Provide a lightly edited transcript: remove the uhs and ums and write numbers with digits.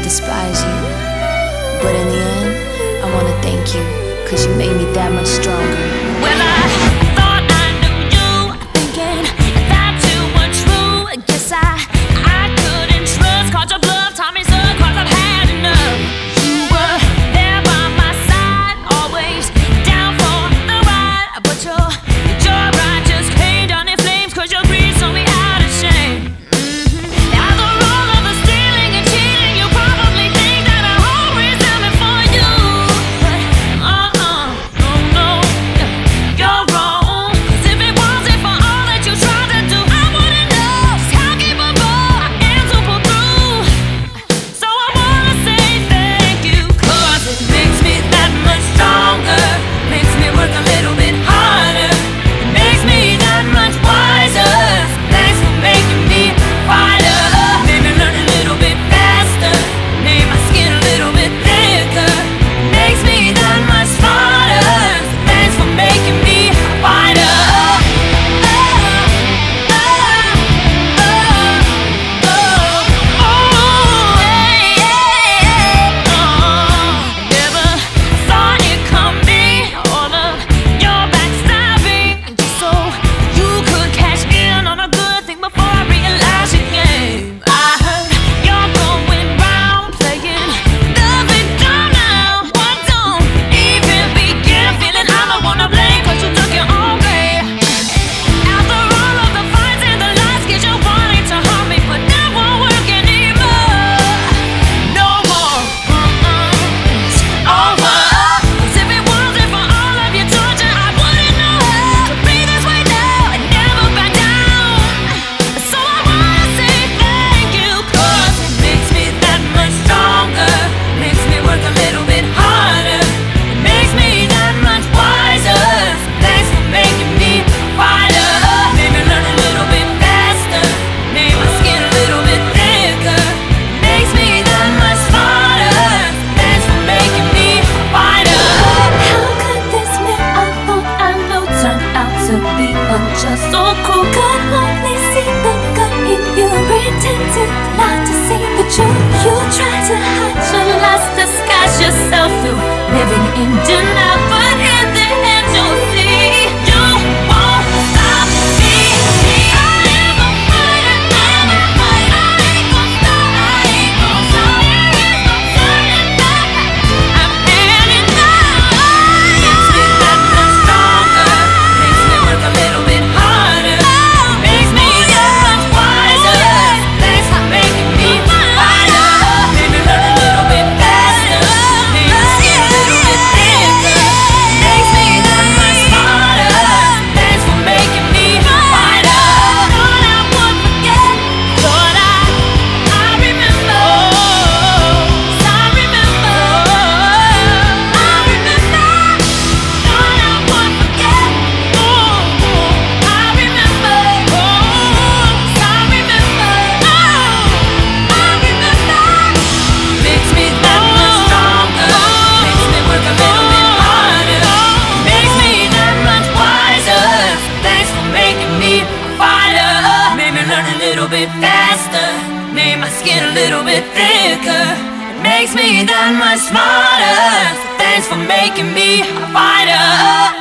despise you. But in the end, I wanna thank you, 'cause you made me that much stronger. Well, I thought I knew you, thinking that you were true. Guess I couldn't trust, caught your bluff, taught me so, 'cause I've had enough. You were there by my side, always down for the ride. But your ride just came down in flames, 'cause your greed sold me out of shame. After all of the stealing and cheating, you probably think that I hold resentment for you. But no, you're wrong. 'Cause if it wasn't for all that you tried to do, I wouldn't know just how capable I am to pull through. So I wanna say thank you, 'cause it makes me that much stronger, makes me work a little bit harder, it makes me that much wiser. Thanks for making me a fighter, made me learn a little bit faster, made my skin a little bit thicker, makes me that much smarter. Thanks for making me a fighter. Never thought it come be all of your backstabbing, just so you could cash in on a good thing before I realized your game. I heard you're going round playing the victim now. I don't even begin feeling I'm the one to blame, 'cause you took your own way. After all of the fights and the lies, get you wanting to harm me, but that won't work anymore. No more. It's over. 'Cause if it wasn't for all of your torture, I wouldn't know how to be this way now and never back down. So I wanna say thank you, 'cause it makes me that much stronger, makes me work a little bit harder, it makes me that much wiser. Thanks for making me a fighter, made me learn a little bit faster, made my skin a little bit thicker, makes me that much smarter. Thanks for making me a fighter. How could this man I thought I know turn out to be unjust, so cruel? Could only see the good in you, pretended not to see the truth. You tried to hide your lies, disguise yourself through living in denial, but in the end you'll see you won't stop me. I am a fighter, I'm a fighter. I ain't gon' stop, I ain't gon' stop. There is no turning back, I'm heading out. Makes me that much stronger, makes me work a little bit harder, makes me that much wiser. Thanks for making me a fighter, made me learn a little bit faster, made my skin a little bit thicker, makes me that much smarter. Thanks for making me a fighter. Thought I would forget, thought I remember, I remember, I remember. Thought I would forget, I remember, I remember, I remember. Makes me that much stronger, makes me work a little bit harder, makes me that much wiser. Thanks for making me a fighter, made me learn a little bit faster, made my skin a little bit thicker, it makes me that much smarter. Thanks for making me a fighter.